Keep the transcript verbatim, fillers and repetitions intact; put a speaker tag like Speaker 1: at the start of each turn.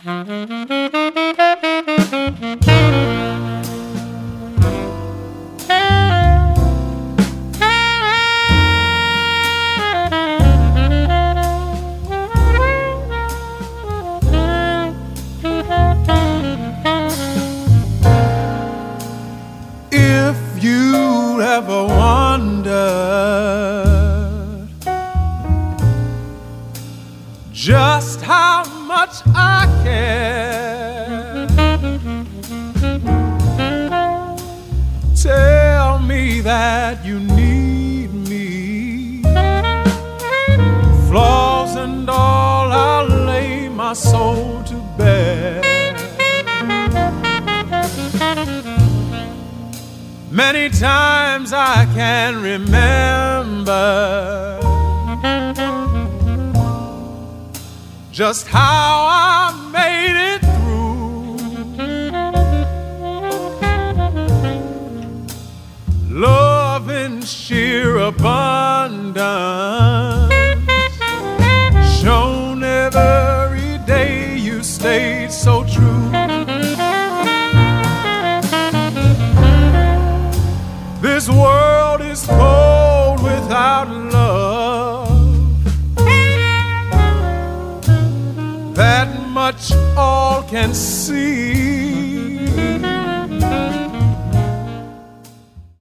Speaker 1: If you ever wondered just how much I care, tell me that you need me. Flaws and all, I'll lay my soul to bear. Many times I can remember just how I made it through. Love in sheer abundance, shown every day, you stayed so true. This world is cold without love. That much all can see.